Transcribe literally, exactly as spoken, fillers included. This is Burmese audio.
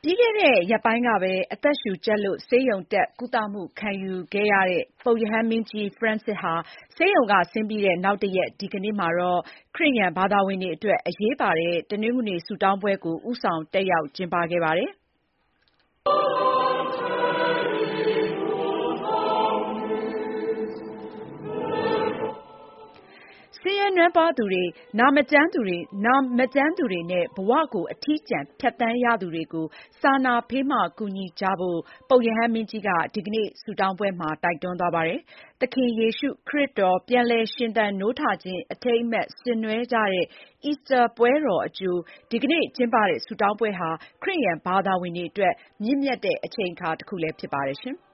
ပြီးခဲ့တဲ့ရက်ပိုင်းကပဲအသက်ရှူကျပ်လို့ဆေးရုံတက်ကုသမှုခံယူခဲ့ရတဲ့ပုပ်ရဟန်းမင်းကြီး Francis ဟာဆေးရုံကဆင်းပြီးတဲ့နောက်တရက်ဒီကနေ့မှာတော့ခရစ်ယာန်ဘာသာဝင်တွေအတွက်အရေးပါတဲ့တနင်္ဂနွေဆုတောင်းပွဲကိုဦးဆောင်တက်ရောက်ကျင်းပခဲ့ပါတယ်။ ဆင်းရဲနွမ်းပါးသူတွေ၊နာမကျန်းသူတွေနဲ့ဘဝကိုအထီးကျန်ဖြတ်သန်းရသူတွေကိုစာနာဖေးမကူညီကြဖို့ ပုပ်ရဟန်းမင်းကြီးကဒီကနေ့ဆုတောင်းပွဲမှာတိုက်တွန်းသွားပါတယ်။ သခင်ယေရှုခရစ်တော်ပြန်လည်ရှင်သန်နိုးထခြင်းအထိမ်းအမှတ်ဆင်နွဲကြတဲ့ အီစတာပွဲတော်အကြိုဒီကနေ့ကျင်းပတဲ့ဆုတောင်းပွဲဟာခရစ်ယာန်ဘာသာဝင်တွေအတွက်မြင့်မြတ်တဲ့အချိန်အခါတခုလည်းဖြစ်ပါတယ်ရှင်။